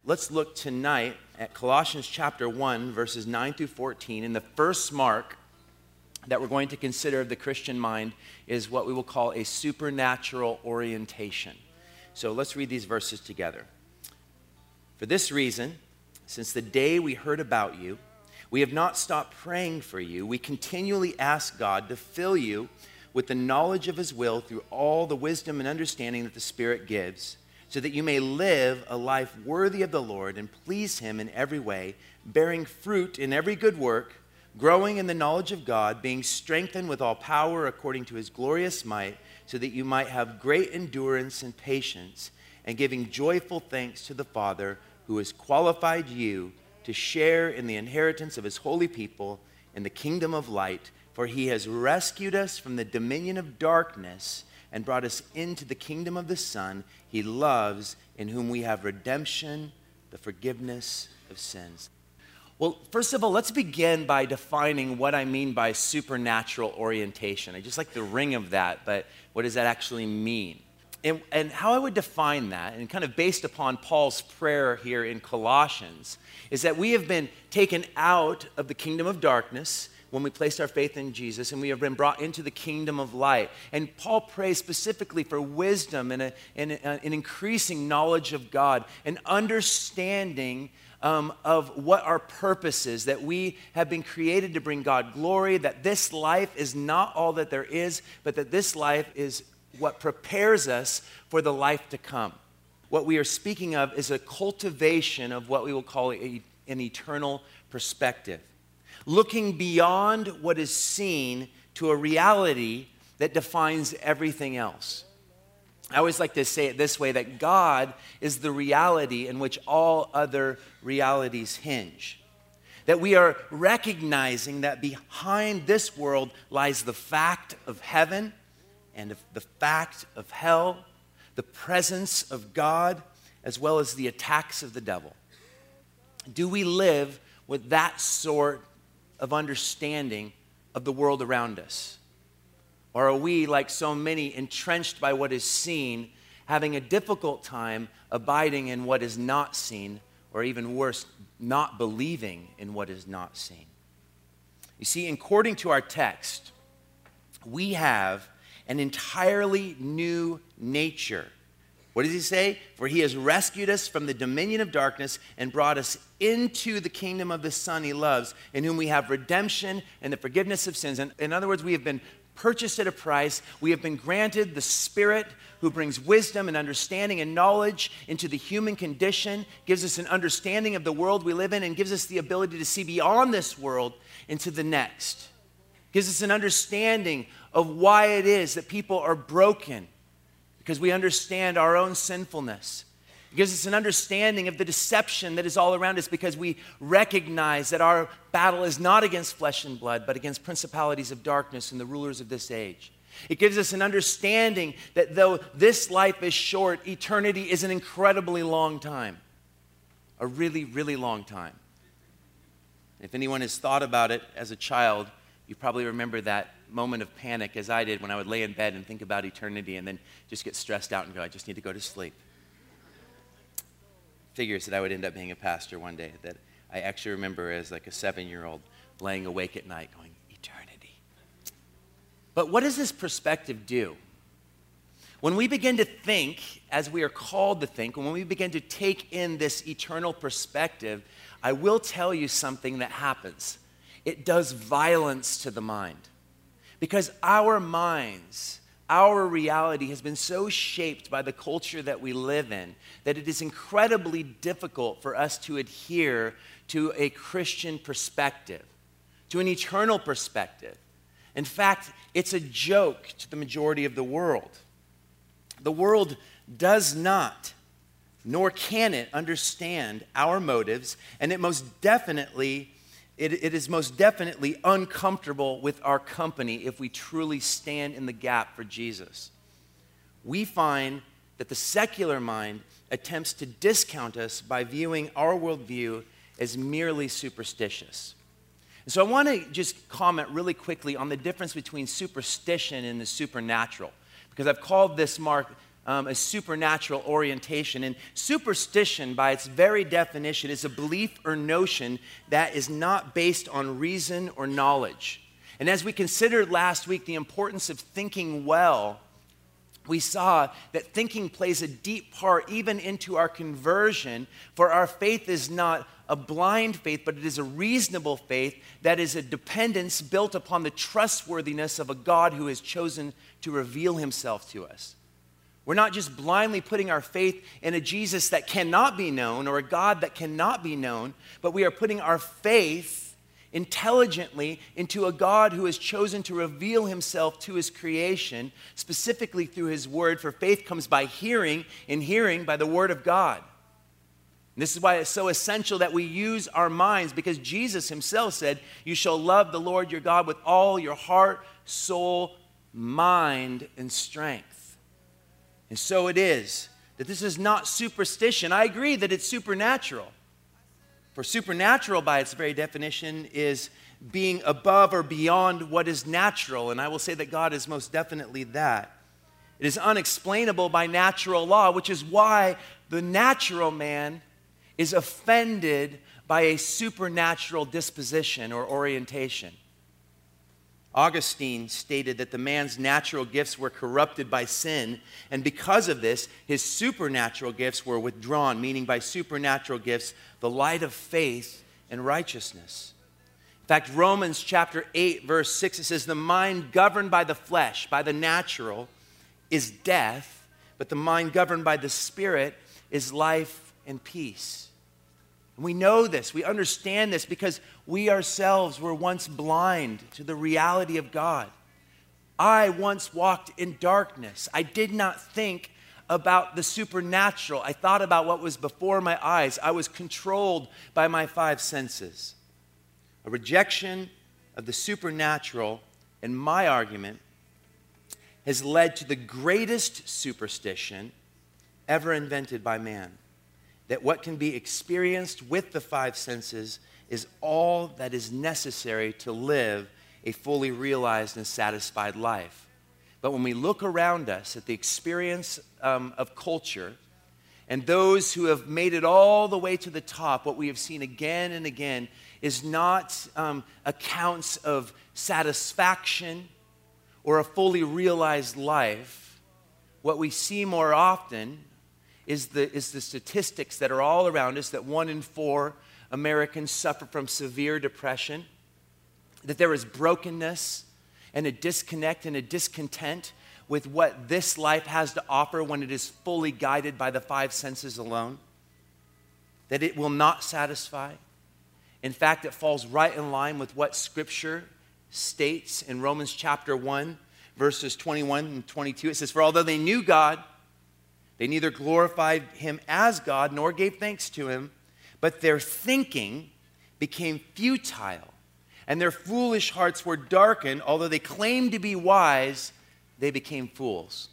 let's look tonight at Colossians chapter 1, verses 9 through 14. And the first mark that we're going to consider of the Christian mind is what we will call a supernatural orientation. So let's read these verses together. For this reason, since the day we heard about you, we have not stopped praying for you. We continually ask God to fill you with the knowledge of his will through all the wisdom and understanding that the Spirit gives, so that you may live a life worthy of the Lord and please him in every way, bearing fruit in every good work, growing in the knowledge of God, being strengthened with all power according to his glorious might, so that you might have great endurance and patience, and giving joyful thanks to the Father who has qualified you to share in the inheritance of his holy people in the kingdom of light. For he has rescued us from the dominion of darkness and brought us into the kingdom of the Son he loves, in whom we have redemption, the forgiveness of sins. Well, first of all, let's begin by defining what I mean by supernatural orientation. I just like the ring of that, but what does that actually mean? And how I would define that, and kind of based upon Paul's prayer here in Colossians, is that we have been taken out of the kingdom of darkness when we placed our faith in Jesus, and we have been brought into the kingdom of light. And Paul prays specifically for wisdom and an increasing knowledge of God, an understanding of what our purpose is, that we have been created to bring God glory, that this life is not all that there is, but that this life is what prepares us for the life to come. What we are speaking of is a cultivation of what we will call an eternal perspective, looking beyond what is seen to a reality that defines everything else. I always like to say it this way, that God is the reality in which all other realities hinge. That we are recognizing that behind this world lies the fact of heaven and the fact of hell, the presence of God, as well as the attacks of the devil. Do we live with that sort of understanding of the world around us? Or are we, like so many, entrenched by what is seen, having a difficult time abiding in what is not seen, or even worse, not believing in what is not seen? You see, according to our text, we have an entirely new nature. What does he say? For he has rescued us from the dominion of darkness and brought us into the kingdom of the Son he loves, in whom we have redemption and the forgiveness of sins. And in other words, we have been purchased at a price. We have been granted the Spirit who brings wisdom and understanding and knowledge into the human condition, gives us an understanding of the world we live in, and gives us the ability to see beyond this world into the next. Gives us an understanding of why it is that people are broken, because we understand our own sinfulness. It gives us an understanding of the deception that is all around us, because we recognize that our battle is not against flesh and blood, but against principalities of darkness and the rulers of this age. It gives us an understanding that though this life is short, eternity is an incredibly long time. A really, really long time. If anyone has thought about it as a child, you probably remember that moment of panic, as I did, when I would lay in bed and think about eternity and then just get stressed out and go, I just need to go to sleep. Figures that I would end up being a pastor one day, that I actually remember as like a 7-year-old laying awake at night going, eternity. But what does this perspective do? When we begin to think, as we are called to think, when we begin to take in this eternal perspective, I will tell you something that happens. It does violence to the mind. Because our minds, our reality has been so shaped by the culture that we live in that it is incredibly difficult for us to adhere to a Christian perspective, to an eternal perspective. In fact, it's a joke to the majority of the world. The world does not, nor can it, understand our motives, and it is most definitely uncomfortable with our company if we truly stand in the gap for Jesus. We find that the secular mind attempts to discount us by viewing our worldview as merely superstitious. And so I want to just comment really quickly on the difference between superstition and the supernatural, because I've called this a supernatural orientation. And superstition, by its very definition, is a belief or notion that is not based on reason or knowledge. And as we considered last week the importance of thinking well, we saw that thinking plays a deep part even into our conversion, for our faith is not a blind faith, but it is a reasonable faith that is a dependence built upon the trustworthiness of a God who has chosen to reveal himself to us. We're not just blindly putting our faith in a Jesus that cannot be known or a God that cannot be known, but we are putting our faith intelligently into a God who has chosen to reveal himself to his creation, specifically through his word, for faith comes by hearing, and hearing by the word of God. And this is why it's so essential that we use our minds, because Jesus himself said, "You shall love the Lord your God with all your heart, soul, mind, and strength." And so it is that this is not superstition. I agree that it's supernatural. For supernatural, by its very definition, is being above or beyond what is natural. And I will say that God is most definitely that. It is unexplainable by natural law, which is why the natural man is offended by a supernatural disposition or orientation. Augustine stated that the man's natural gifts were corrupted by sin, and because of this, his supernatural gifts were withdrawn, meaning by supernatural gifts, the light of faith and righteousness. In fact, Romans chapter 8, verse 6, it says, "The mind governed by the flesh, by the natural, is death, but the mind governed by the Spirit is life and peace." And we know this, we understand this, because we ourselves were once blind to the reality of God. I once walked in darkness. I did not think about the supernatural. I thought about what was before my eyes. I was controlled by my five senses. A rejection of the supernatural, in my argument, has led to the greatest superstition ever invented by man. That what can be experienced with the five senses is all that is necessary to live a fully realized and satisfied life. But when we look around us at the experience of culture and those who have made it all the way to the top, what we have seen again and again is not accounts of satisfaction or a fully realized life. What we see more often is the statistics that are all around us, that 1 in 4 Americans suffer from severe depression, that there is brokenness and a disconnect and a discontent with what this life has to offer when it is fully guided by the five senses alone, that it will not satisfy. In fact, it falls right in line with what Scripture states in Romans chapter 1, verses 21 and 22. It says, "For although they knew God, they neither glorified him as God nor gave thanks to him, but their thinking became futile, and their foolish hearts were darkened. Although they claimed to be wise, they became fools."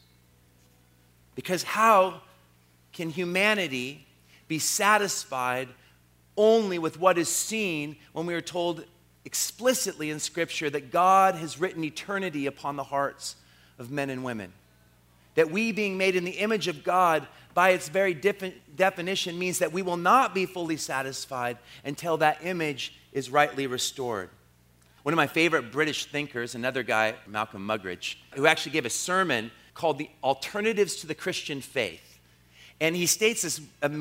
Because how can humanity be satisfied only with what is seen when we are told explicitly in Scripture that God has written eternity upon the hearts of men and women? That we, being made in the image of God, by its very definition, means that we will not be fully satisfied until that image is rightly restored. One of my favorite British thinkers, another guy, Malcolm Muggeridge, who actually gave a sermon called "The Alternatives to the Christian Faith." And he states there's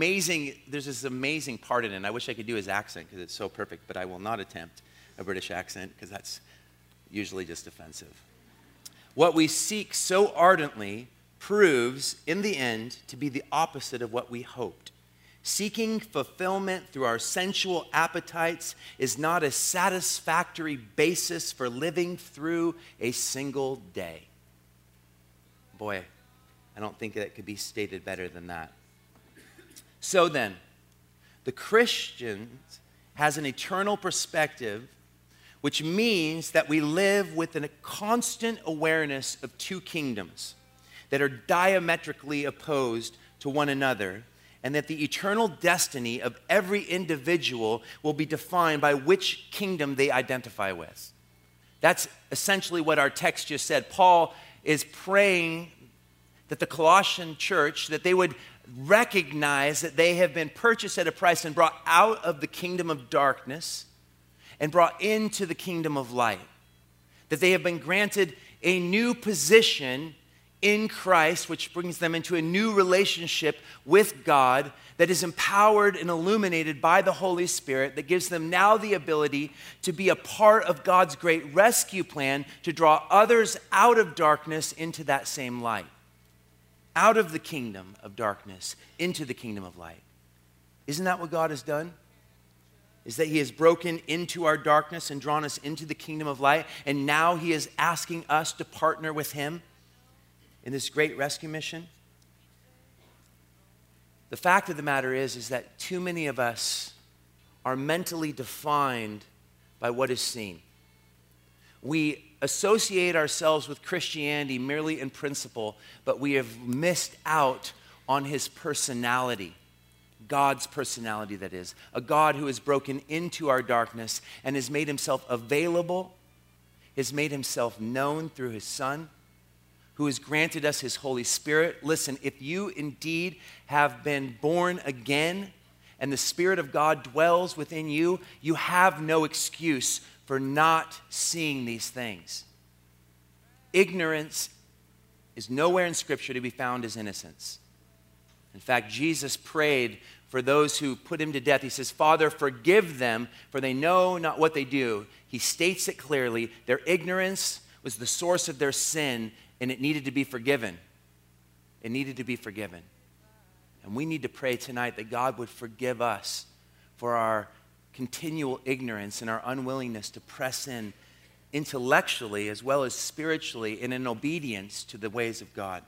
this amazing part in it, and I wish I could do his accent because it's so perfect, but I will not attempt a British accent because that's usually just offensive. What we seek so ardently proves, in the end, to be the opposite of what we hoped. Seeking fulfillment through our sensual appetites is not a satisfactory basis for living through a single day. Boy, I don't think that could be stated better than that. So then, the Christian has an eternal perspective, which means that we live with a constant awareness of two kingdoms that are diametrically opposed to one another, and that the eternal destiny of every individual will be defined by which kingdom they identify with. That's essentially what our text just said. Paul is praying that the Colossian church, that they would recognize that they have been purchased at a price and brought out of the kingdom of darkness and brought into the kingdom of light. That they have been granted a new position in Christ, which brings them into a new relationship with God that is empowered and illuminated by the Holy Spirit, that gives them now the ability to be a part of God's great rescue plan to draw others out of darkness into that same light. Out of the kingdom of darkness into the kingdom of light. Isn't that what God has done? Is that he has broken into our darkness and drawn us into the kingdom of light, and now he is asking us to partner with him in this great rescue mission? The fact of the matter is that too many of us are mentally defined by what is seen. We associate ourselves with Christianity merely in principle, but we have missed out on his personality. God's personality, that is. A God who has broken into our darkness and has made himself available, has made himself known through his Son, who has granted us his Holy Spirit. Listen, if you indeed have been born again and the Spirit of God dwells within you, you have no excuse for not seeing these things. Ignorance is nowhere in Scripture to be found as innocence. In fact, Jesus prayed for those who put him to death. He says, Father, forgive them, for they know not what they do. He states it clearly. Their ignorance was the source of their sin, and it needed to be forgiven. It needed to be forgiven. And we need to pray tonight that God would forgive us for our continual ignorance and our unwillingness to press in intellectually as well as spiritually and in obedience to the ways of God.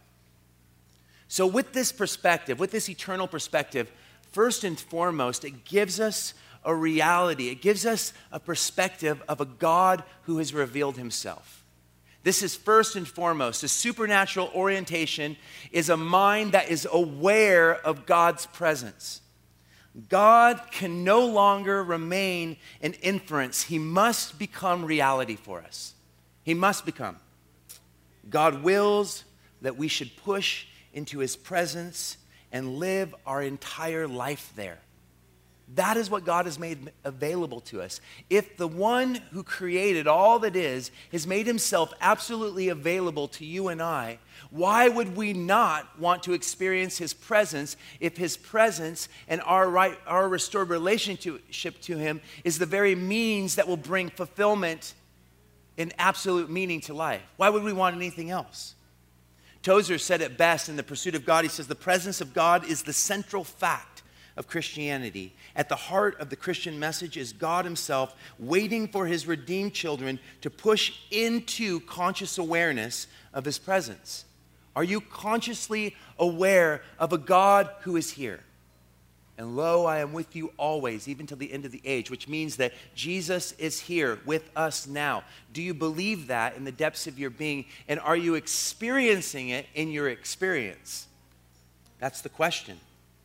So with this perspective, with this eternal perspective, first and foremost, it gives us a reality. It gives us a perspective of a God who has revealed himself. This is first and foremost. A supernatural orientation is a mind that is aware of God's presence. God can no longer remain an inference. He must become reality for us. He must become. God wills that we should push into his presence and live our entire life there. That is what God has made available to us. If the one who created all that is has made himself absolutely available to you and I, why would we not want to experience his presence if his presence and our restored relationship to him is the very means that will bring fulfillment and absolute meaning to life? Why would we want anything else? Tozer said it best in The Pursuit of God. He says, the presence of God is the central fact of Christianity. At the heart of the Christian message is God himself waiting for his redeemed children to push into conscious awareness of his presence. Are you consciously aware of a God who is here? And lo, I am with you always, even till the end of the age, which means that Jesus is here with us now. Do you believe that in the depths of your being? And are you experiencing it in your experience? That's the question.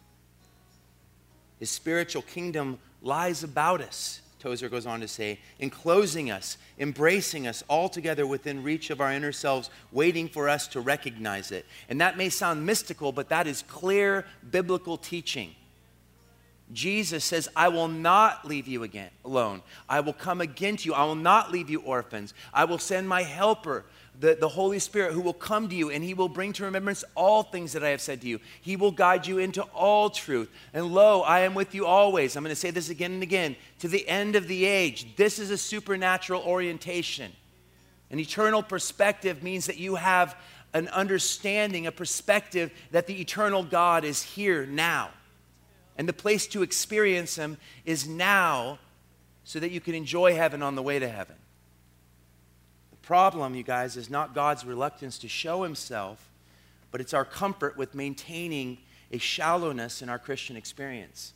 His spiritual kingdom lies about us, Tozer goes on to say, enclosing us, embracing us all together within reach of our inner selves, waiting for us to recognize it. And that may sound mystical, but that is clear biblical teaching. Jesus says, I will not leave you again alone. I will come again to you. I will not leave you orphans. I will send my helper, the Holy Spirit, who will come to you, and he will bring to remembrance all things that I have said to you. He will guide you into all truth. And lo, I am with you always. I'm going to say this again and again, to the end of the age. This is a supernatural orientation. An eternal perspective means that you have an understanding, a perspective that the eternal God is here now. And the place to experience him is now, so that you can enjoy heaven on the way to heaven. The problem, you guys, is not God's reluctance to show himself, but it's our comfort with maintaining a shallowness in our Christian experience.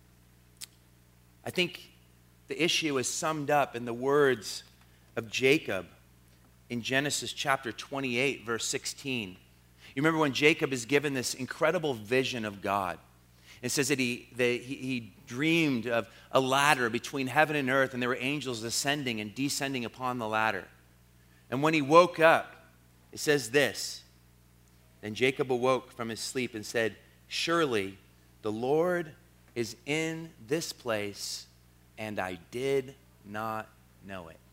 I think the issue is summed up in the words of Jacob in Genesis chapter 28, verse 16. You remember when Jacob is given this incredible vision of God. It says that he dreamed of a ladder between heaven and earth, and there were angels ascending and descending upon the ladder. And when he woke up, it says this, Then Jacob awoke from his sleep and said, "Surely the Lord is in this place, and I did not know it."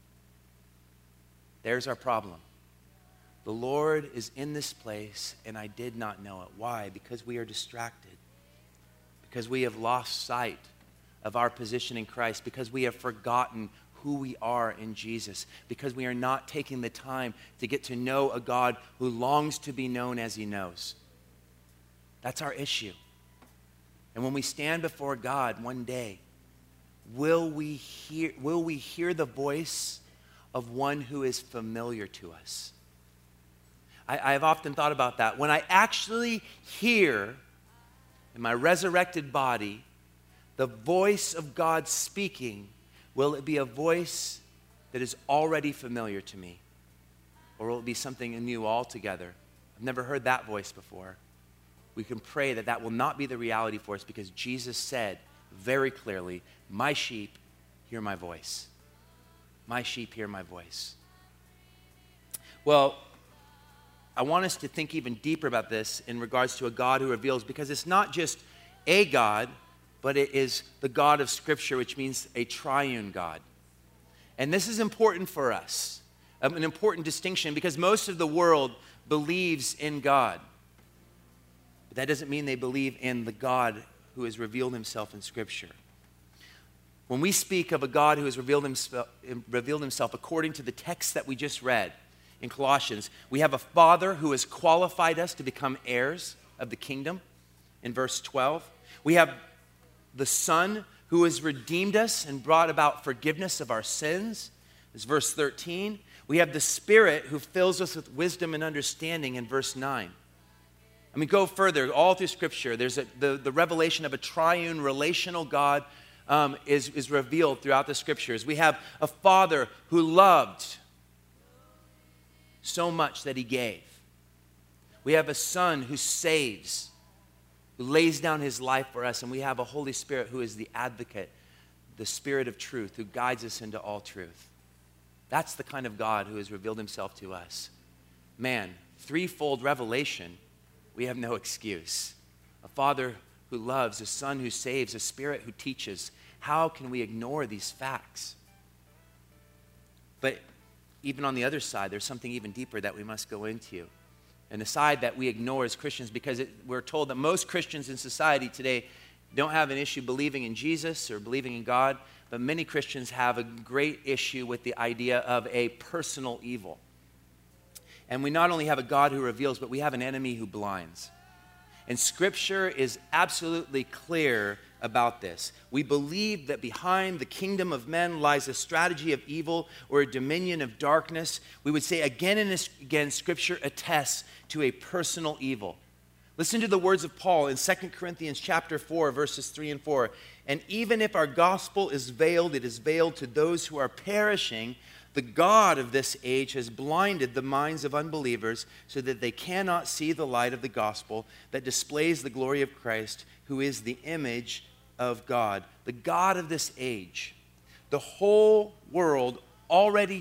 There's our problem. The Lord is in this place, and I did not know it. Why? Because we are distracted. Because we have lost sight of our position in Christ. Because we have forgotten who we are in Jesus. Because we are not taking the time to get to know a God who longs to be known as he knows. That's our issue. And when we stand before God one day, will we hear the voice of one who is familiar to us? I have often thought about that. When I actually hear in my resurrected body the voice of God speaking, will it be a voice that is already familiar to me? Or will it be something new altogether? I've never heard that voice before. We can pray that that will not be the reality for us, because Jesus said very clearly, "My sheep hear my voice. My sheep hear my voice." Well, I want us to think even deeper about this in regards to a God who reveals, because it's not just a God, but it is the God of Scripture, which means a triune God. And this is important for us, an important distinction, because most of the world believes in God. But that doesn't mean they believe in the God who has revealed himself in Scripture. When we speak of a God who has revealed himself according to the text that we just read in Colossians, we have a Father who has qualified us to become heirs of the kingdom in verse 12. We have the Son who has redeemed us and brought about forgiveness of our sins, is verse 13. We have the Spirit who fills us with wisdom and understanding in verse 9. I mean, go further, all through Scripture, there's the revelation of a triune relational God is revealed throughout the Scriptures. We have a Father who loved so much that he gave. We have a Son who saves, who lays down his life for us, and we have a Holy Spirit who is the advocate, the Spirit of truth, who guides us into all truth. That's the kind of God who has revealed himself to us. Man, threefold revelation, we have no excuse. A Father who loves, a Son who saves, a Spirit who teaches. How can we ignore these facts? But even on the other side, there's something even deeper that we must go into. And the side that we ignore as Christians, because we're told that most Christians in society today don't have an issue believing in Jesus or believing in God, but many Christians have a great issue with the idea of a personal evil. And we not only have a God who reveals, but we have an enemy who blinds. And Scripture is absolutely clear about this. We believe that behind the kingdom of men lies a strategy of evil or a dominion of darkness. We would say again and again, Scripture attests to a personal evil. Listen to the words of Paul in 2 Corinthians chapter 4, verses 3 and 4. "And even if our gospel is veiled, it is veiled to those who are perishing. The God of this age has blinded the minds of unbelievers so that they cannot see the light of the gospel that displays the glory of Christ, who is the image of God." The God of this age. The whole world already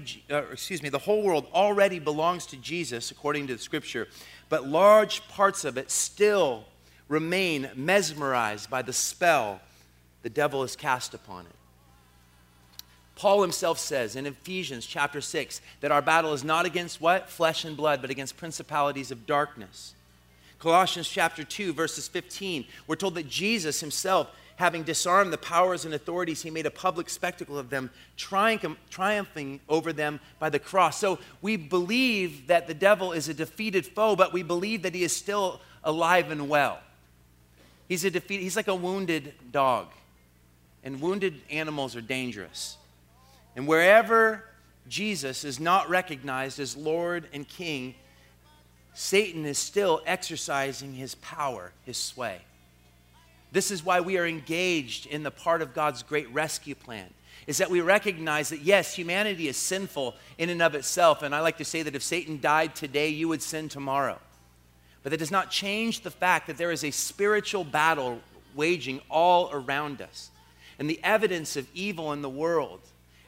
belongs to Jesus according to the Scripture, but large parts of it still remain mesmerized by the spell the devil has cast upon it. Paul himself says in Ephesians chapter 6 that our battle is not against what? Flesh and blood, but against principalities of darkness. Colossians chapter 2, verses 15, we're told that Jesus himself, having disarmed the powers and authorities, he made a public spectacle of them, triumphing over them by the cross. So we believe that the devil is a defeated foe, but we believe that he is still alive and well. He's like a wounded dog, and wounded animals are dangerous. And wherever Jesus is not recognized as Lord and King, Satan is still exercising his power, his sway. This is why we are engaged in the part of God's great rescue plan, is that we recognize that, yes, humanity is sinful in and of itself. And I like to say that if Satan died today, you would sin tomorrow. But that does not change the fact that there is a spiritual battle waging all around us. And the evidence of evil in the world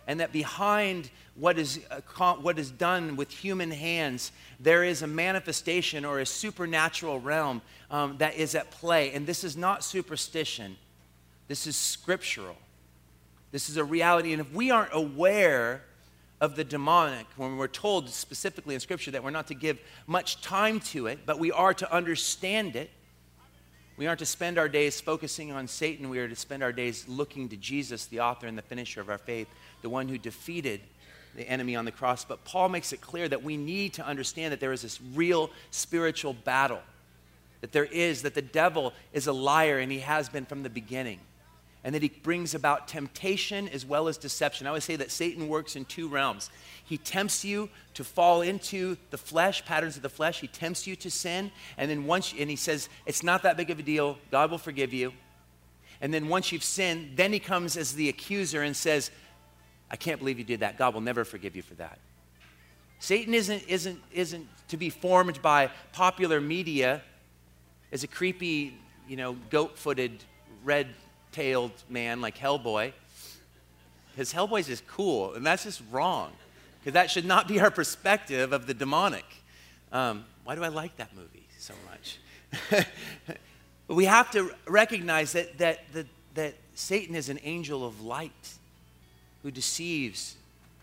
and that behind what is done with human hands, there is a manifestation or a supernatural realm that is at play. And this is not superstition. This is scriptural. This is a reality. And if we aren't aware of the demonic, when we're told specifically in Scripture that we're not to give much time to it, but we are to understand it, we aren't to spend our days focusing on Satan. We are to spend our days looking to Jesus, the author and the finisher of our faith, the one who defeated the enemy on the cross. But Paul makes it clear that we need to understand that there is this real spiritual battle, that the devil is a liar, and he has been from the beginning, and that he brings about temptation as well as deception. I always say that Satan works in two realms. He tempts you to fall into the flesh, patterns of the flesh. He tempts you to sin, and then and he says, it's not that big of a deal. God will forgive you. And then once you've sinned, then he comes as the accuser and says, I can't believe you did that. God will never forgive you for that. Satan isn't to be formed by popular media as a creepy, goat-footed, red-tailed man like Hellboy. Because Hellboy's just cool, and that's just wrong. Because that should not be our perspective of the demonic. Why do I like that movie so much? But we have to recognize that Satan is an angel of light who deceives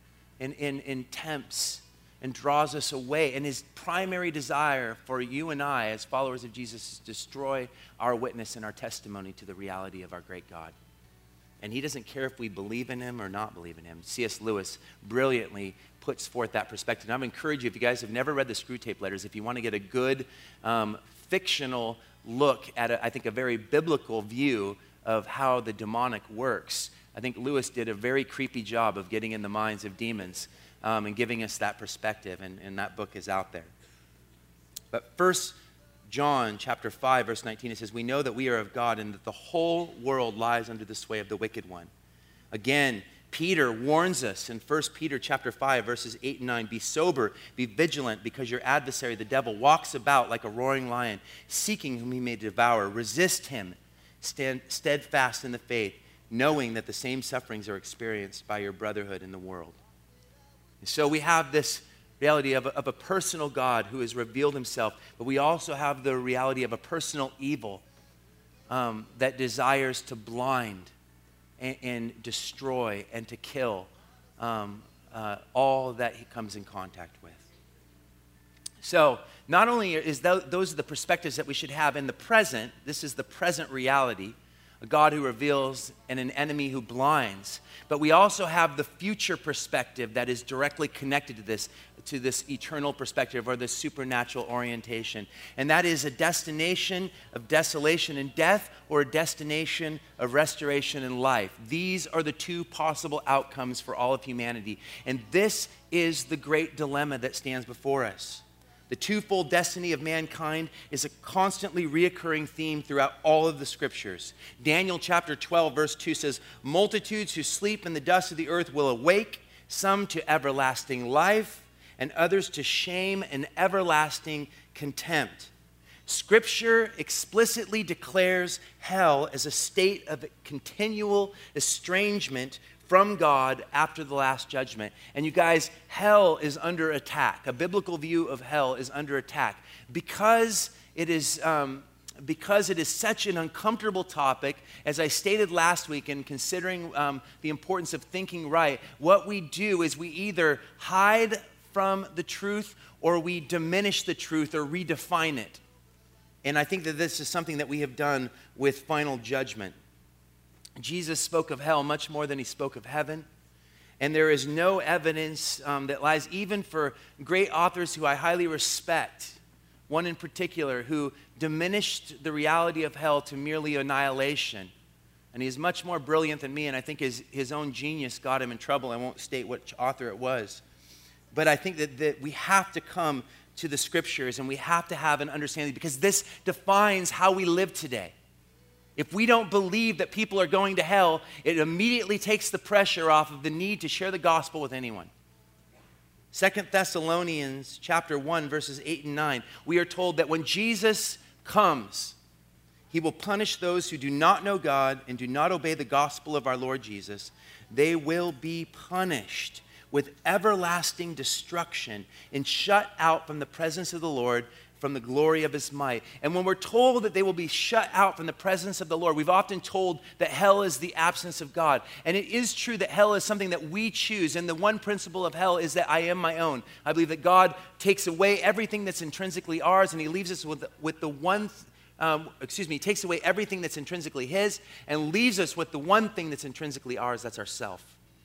and tempts and draws us away. And his primary desire for you and I as followers of Jesus is to destroy our witness and our testimony to the reality of our great God. And he doesn't care if we believe in him or not believe in him. C.S. Lewis brilliantly puts forth that perspective. And I would encourage you, if you guys have never read the Screwtape Letters, if you want to get a good fictional look at, I think, a very biblical view of how the demonic works, I think Lewis did a very creepy job of getting in the minds of demons and giving us that perspective, and that book is out there. But 1 John chapter 5, verse 19, it says, we know that we are of God and that the whole world lies under the sway of the wicked one. Again, Peter warns us in 1 Peter chapter 5, verses 8 and 9, be sober, be vigilant, because your adversary, the devil, walks about like a roaring lion, seeking whom he may devour. Resist him, stand steadfast in the faith, knowing that the same sufferings are experienced by your brotherhood in the world. And so we have this reality of a personal God who has revealed himself, but we also have the reality of a personal evil that desires to blind and destroy and to kill all that he comes in contact with. So not only is those are the perspectives that we should have in the present, this is the present reality, a God who reveals and an enemy who blinds, but we also have the future perspective that is directly connected to this eternal perspective or this supernatural orientation. And that is a destination of desolation and death or a destination of restoration and life. These are the two possible outcomes for all of humanity. And this is the great dilemma that stands before us. The twofold destiny of mankind is a constantly reoccurring theme throughout all of the scriptures. Daniel chapter 12, verse 2 says, multitudes who sleep in the dust of the earth will awake, some to everlasting life, and others to shame and everlasting contempt. Scripture explicitly declares hell as a state of continual estrangement from God after the last judgment. And you guys, hell is under attack. A biblical view of hell is under attack because it is such an uncomfortable topic. As I stated last week in considering the importance of thinking right, what we do is we either hide from the truth or we diminish the truth or redefine it. And I think that this is something that we have done with final judgment. Jesus spoke of hell much more than he spoke of heaven. And there is no evidence that lies, even for great authors who I highly respect, one in particular who diminished the reality of hell to merely annihilation. And he's much more brilliant than me, and I think his own genius got him in trouble. I won't state which author it was. But I think that we have to come to the scriptures and we have to have an understanding, because this defines how we live today. If we don't believe that people are going to hell, it immediately takes the pressure off of the need to share the gospel with anyone. 2 Thessalonians chapter 1, verses 8 and 9, we are told that when Jesus comes, He will punish those who do not know God and do not obey the gospel of our Lord Jesus. They will be punished with everlasting destruction and shut out from the presence of the Lord, from the glory of his might. And when we're told that they will be shut out from the presence of the Lord, we've often told that hell is the absence of God. And it is true that hell is something that we choose. And the one principle of hell is that I am my own. I believe that God takes away everything that's intrinsically ours, and he leaves us with the one he takes away everything that's intrinsically his and leaves us with the one thing that's intrinsically ours, that's ourself.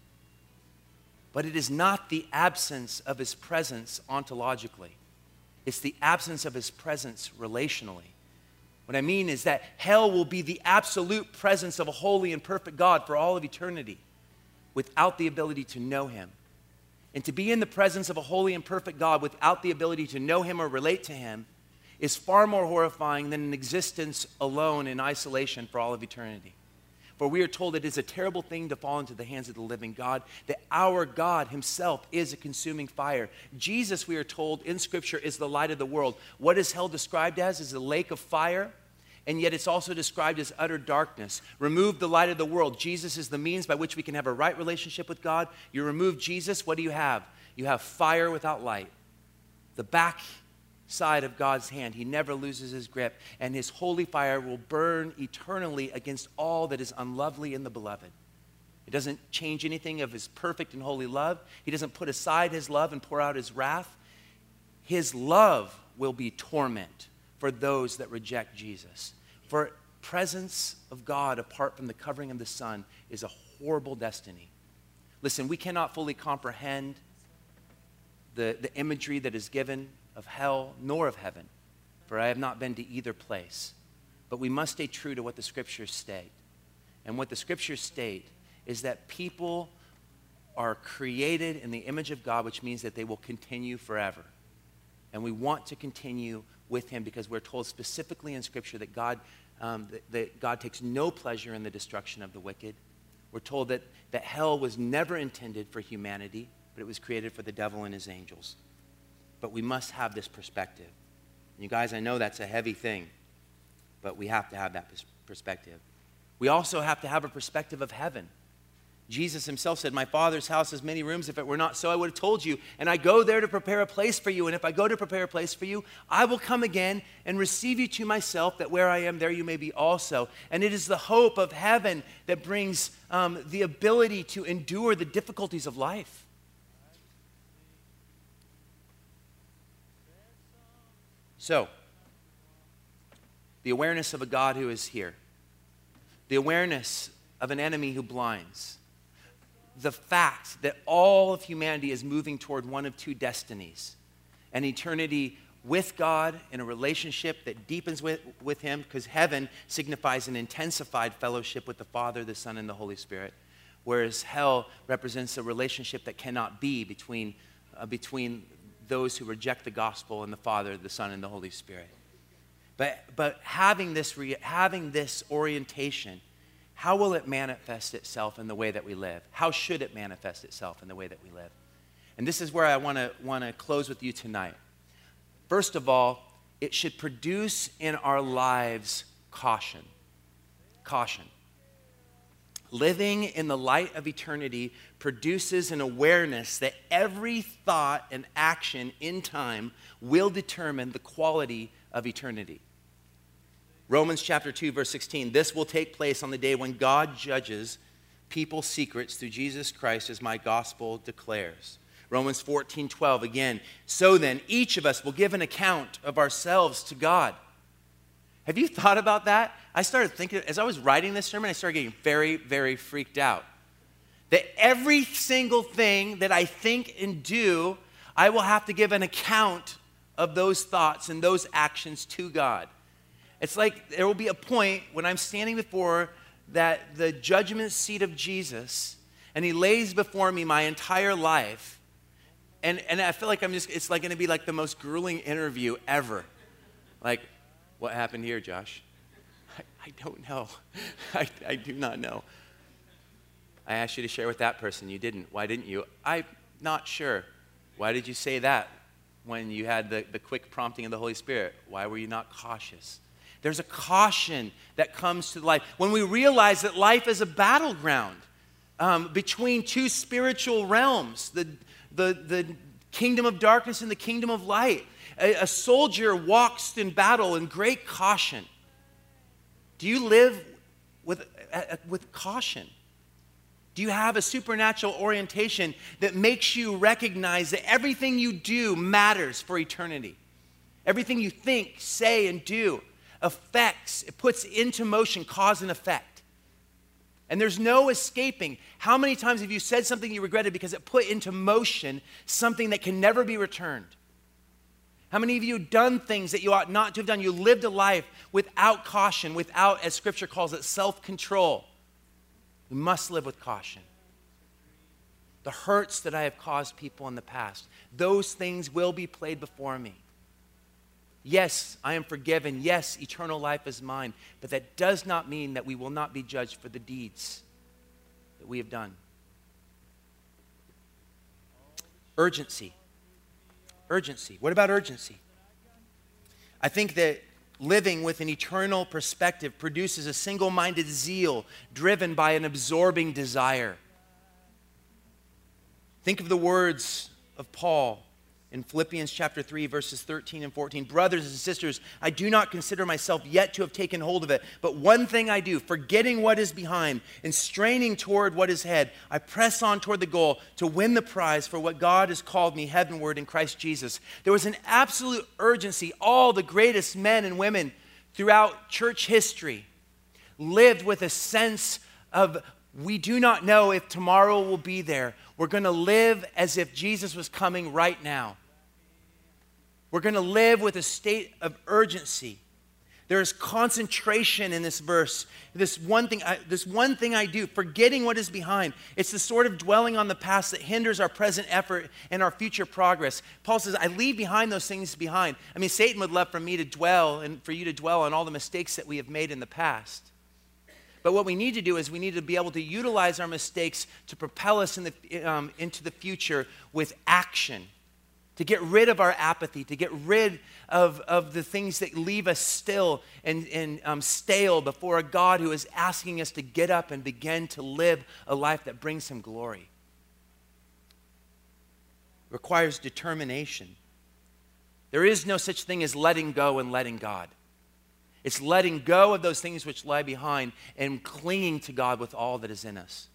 But it is not the absence of his presence ontologically. It's the absence of his presence relationally. What I mean is that hell will be the absolute presence of a holy and perfect God for all of eternity without the ability to know him. And to be in the presence of a holy and perfect God without the ability to know him or relate to him is far more horrifying than an existence alone in isolation for all of eternity. For we are told it is a terrible thing to fall into the hands of the living God, that our God himself is a consuming fire. Jesus, we are told in Scripture, is the light of the world. What is hell described as? Is a lake of fire, and yet it's also described as utter darkness. Remove the light of the world. Jesus is the means by which we can have a right relationship with God. You remove Jesus, what do you have? You have fire without light. The back side of God's hand. He never loses his grip, and his holy fire will burn eternally against all that is unlovely in the beloved. It doesn't change anything of his perfect and holy love. He doesn't put aside his love and pour out his wrath. His love will be torment for those that reject Jesus. For presence of God apart from the covering of the Son is a horrible destiny. Listen, we cannot fully comprehend the imagery that is given of hell nor of heaven, for I have not been to either place. But we must stay true to what the Scriptures state. And what the Scriptures state is that people are created in the image of God, which means that they will continue forever. And we want to continue with him because we're told specifically in Scripture that God takes no pleasure in the destruction of the wicked. We're told that hell was never intended for humanity, but it was created for the devil and his angels. But we must have this perspective. You guys, I know that's a heavy thing, but we have to have that perspective. We also have to have a perspective of heaven. Jesus himself said, my Father's house has many rooms. If it were not so, I would have told you. And I go there to prepare a place for you. And if I go to prepare a place for you, I will come again and receive you to myself, that where I am, there you may be also. And it is the hope of heaven that brings the ability to endure the difficulties of life. So, the awareness of a God who is here, the awareness of an enemy who blinds, the fact that all of humanity is moving toward one of two destinies, an eternity with God in a relationship that deepens with him, because heaven signifies an intensified fellowship with the Father, the Son, and the Holy Spirit, whereas hell represents a relationship that cannot be between those who reject the gospel and the Father, the Son, and the Holy Spirit. But having this orientation, how will it manifest itself in the way that we live? How should it manifest itself in the way that we live? And this is where I want to close with you tonight. First of all, it should produce in our lives caution. Caution. Living in the light of eternity produces an awareness that every thought and action in time will determine the quality of eternity. Romans chapter 2, verse 16, this will take place on the day when God judges people's secrets through Jesus Christ, as my gospel declares. Romans 14:12, again, so then each of us will give an account of ourselves to God. Have you thought about that? I started thinking, as I was writing this sermon, I started getting very, very freaked out. That every single thing that I think and do, I will have to give an account of those thoughts and those actions to God. It's like there will be a point when I'm standing before the judgment seat of Jesus, and he lays before me my entire life, and I feel like it's like going to be like the most grueling interview ever. Like, what happened here, Josh? I don't know. I do not know. I asked you to share with that person. You didn't. Why didn't you? I'm not sure. Why did you say that when you had the quick prompting of the Holy Spirit? Why were you not cautious? There's a caution that comes to life. When we realize that life is a battleground between two spiritual realms, the kingdom of darkness and the kingdom of light. A soldier walks in battle in great caution. Do you live with caution? Do you have a supernatural orientation that makes you recognize that everything you do matters for eternity? Everything you think, say, and do affects, it puts into motion cause and effect. And there's no escaping. How many times have you said something you regretted because it put into motion something that can never be returned? How many of you have done things that you ought not to have done? You lived a life without caution, without, as Scripture calls it, self-control. We must live with caution. The hurts that I have caused people in the past, those things will be played before me. Yes, I am forgiven. Yes, eternal life is mine. But that does not mean that we will not be judged for the deeds that we have done. Urgency. Urgency. What about urgency? I think that living with an eternal perspective produces a single-minded zeal driven by an absorbing desire. Think of the words of Paul in Philippians chapter 3, verses 13 and 14. Brothers and sisters, I do not consider myself yet to have taken hold of it, but one thing I do, forgetting what is behind and straining toward what is ahead, I press on toward the goal to win the prize for what God has called me heavenward in Christ Jesus. There was an absolute urgency. All the greatest men and women throughout church history lived with a sense of, we do not know if tomorrow will be there. We're going to live as if Jesus was coming right now. We're going to live with a state of urgency. There is concentration in this verse. This one thing I do, forgetting what is behind. It's the sort of dwelling on the past that hinders our present effort and our future progress. Paul says, I leave behind those things behind. I mean, Satan would love for me to dwell and for you to dwell on all the mistakes that we have made in the past. But what we need to do is we need to be able to utilize our mistakes to propel us into the future with action, to get rid of our apathy, to get rid of the things that leave us still and stale before a God who is asking us to get up and begin to live a life that brings him glory. It requires determination. There is no such thing as letting go and letting God. It's letting go of those things which lie behind and clinging to God with all that is in us.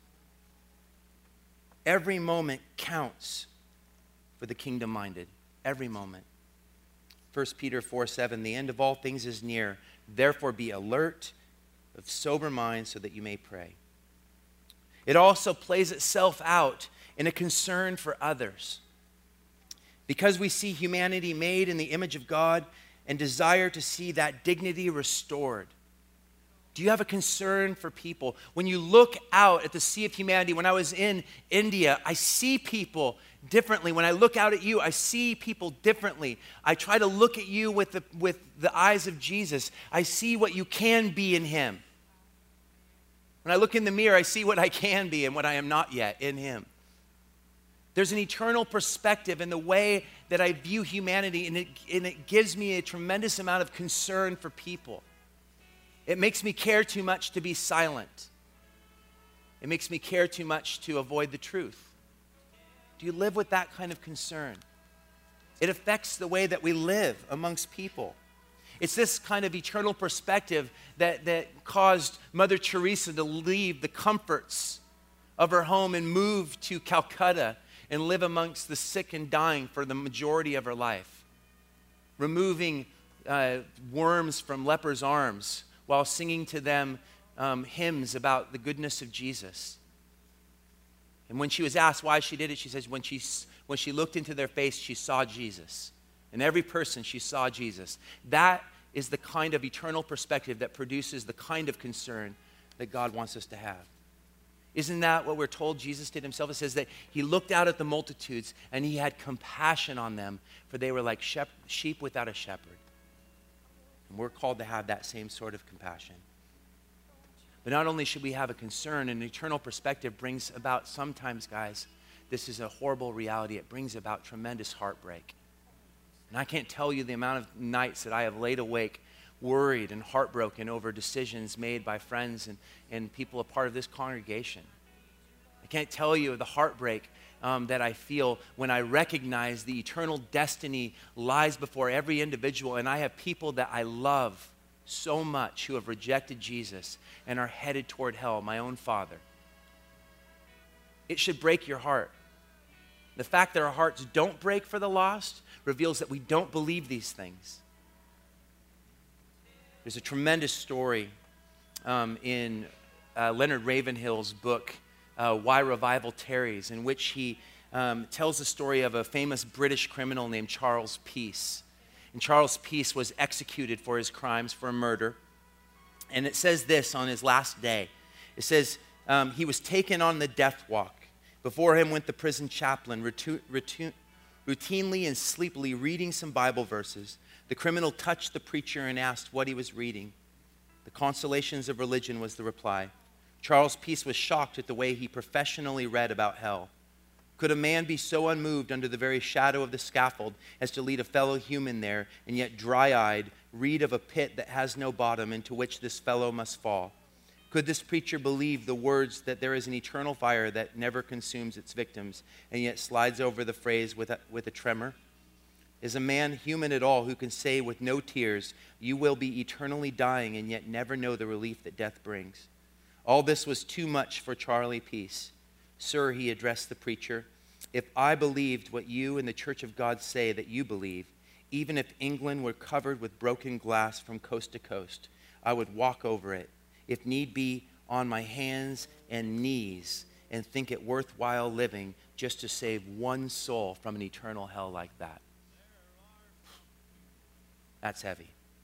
Every moment counts for the kingdom-minded. Every moment. 1 Peter 4:7, the end of all things is near. Therefore be alert, of sober mind, so that you may pray. It also plays itself out in a concern for others. Because we see humanity made in the image of God, and desire to see that dignity restored. Do you have a concern for people? When you look out at the sea of humanity, when I was in India, I see people differently. When I look out at you, I see people differently. I try to look at you with the eyes of Jesus. I see what you can be in him. When I look in the mirror, I see what I can be and what I am not yet in him. There's an eternal perspective in the way that I view humanity, and it gives me a tremendous amount of concern for people. It makes me care too much to be silent. It makes me care too much to avoid the truth. Do you live with that kind of concern? It affects the way that we live amongst people. It's this kind of eternal perspective that caused Mother Teresa to leave the comforts of her home and move to Calcutta and live amongst the sick and dying for the majority of her life, removing worms from lepers' arms while singing to them hymns about the goodness of Jesus. And when she was asked why she did it, she says when she looked into their face, she saw Jesus. In every person, she saw Jesus. That is the kind of eternal perspective that produces the kind of concern that God wants us to have. Isn't that what we're told Jesus did himself? It says that he looked out at the multitudes and he had compassion on them, for they were like sheep without a shepherd. And we're called to have that same sort of compassion. But not only should we have a concern, an eternal perspective brings about sometimes, guys, this is a horrible reality. It brings about tremendous heartbreak. And I can't tell you the amount of nights that I have laid awake worried and heartbroken over decisions made by friends and people a part of this congregation. I can't tell you the heartbreak that I feel when I recognize the eternal destiny lies before every individual, and I have people that I love so much who have rejected Jesus and are headed toward hell, my own father. It should break your heart. The fact that our hearts don't break for the lost reveals that we don't believe these things. There's a tremendous story in Leonard Ravenhill's book, Why Revival Tarries, in which he tells the story of a famous British criminal named Charles Peace. And Charles Peace was executed for his crimes for murder. And it says this on his last day. It says, he was taken on the death walk. Before him went the prison chaplain, routinely and sleepily reading some Bible verses. The criminal touched the preacher and asked what he was reading. The Consolations of Religion was the reply. Charles Peace was shocked at the way he professionally read about hell. Could a man be so unmoved under the very shadow of the scaffold as to lead a fellow human there, and yet dry-eyed read of a pit that has no bottom into which this fellow must fall? Could this preacher believe the words that there is an eternal fire that never consumes its victims, and yet slides over the phrase with a tremor? Is a man human at all who can say with no tears, you will be eternally dying, and yet never know the relief that death brings? All this was too much for Charlie Peace. Sir, he addressed the preacher, if I believed what you and the Church of God say that you believe, even if England were covered with broken glass from coast to coast, I would walk over it, if need be, on my hands and knees, and think it worthwhile living just to save one soul from an eternal hell like that. That's heavy.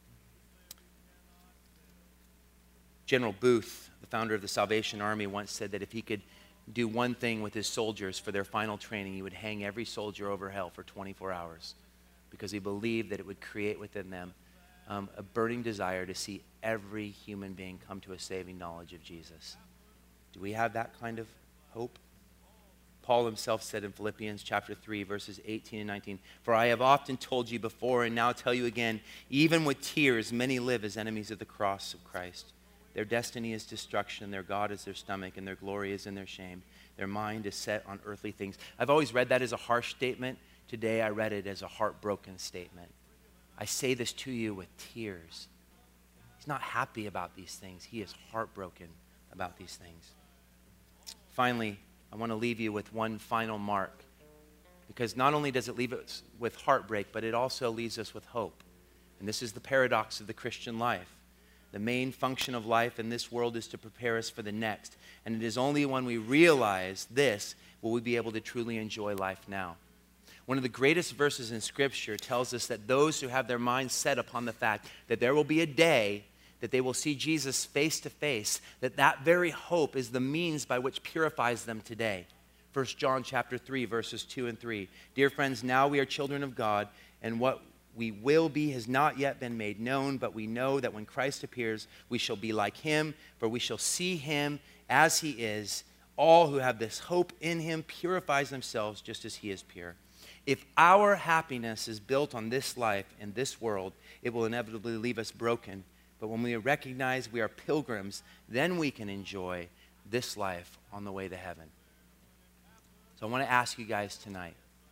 General Booth, the founder of the Salvation Army, once said that if he could do one thing with his soldiers for their final training, he would hang every soldier over hell for 24 hours because he believed that it would create within them a burning desire to see every human being come to a saving knowledge of Jesus. Do we have that kind of hope? Paul himself said in Philippians chapter 3, verses 18 and 19, for I have often told you before and now tell you again, even with tears, many live as enemies of the cross of Christ. Their destiny is destruction, their God is their stomach, and their glory is in their shame. Their mind is set on earthly things. I've always read that as a harsh statement. Today I read it as a heartbroken statement. I say this to you with tears. He's not happy about these things. He is heartbroken about these things. Finally, I want to leave you with one final mark, because not only does it leave us with heartbreak, but it also leaves us with hope. And this is the paradox of the Christian life. The main function of life in this world is to prepare us for the next. And it is only when we realize this will we be able to truly enjoy life now. One of the greatest verses in Scripture tells us that those who have their minds set upon the fact that there will be a day that they will see Jesus face to face, that very hope is the means by which purifies them today. 1 John chapter 3, verses 2 and 3. Dear friends, now we are children of God, and what we will be has not yet been made known, but we know that when Christ appears, we shall be like him, for we shall see him as he is. All who have this hope in him purifies themselves just as he is pure. If our happiness is built on this life and this world, it will inevitably leave us broken. But when we recognize we are pilgrims, then we can enjoy this life on the way to heaven. So I want to ask you guys tonight,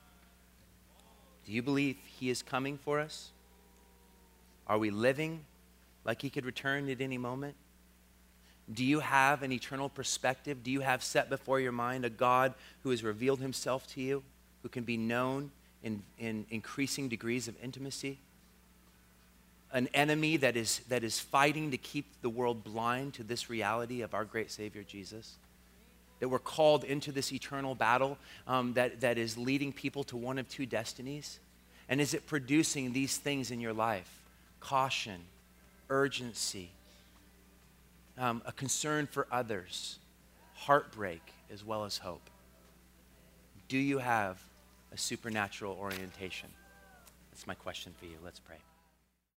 do you believe he is coming for us? Are we living like he could return at any moment? Do you have an eternal perspective? Do you have set before your mind a God who has revealed himself to you, who can be known in increasing degrees of intimacy? An enemy that is fighting to keep the world blind to this reality of our great Savior Jesus? That we're called into this eternal battle that is leading people to one of two destinies? And is it producing these things in your life? Caution, urgency, a concern for others, heartbreak, as well as hope. Do you have a supernatural orientation? That's my question for you. Let's pray.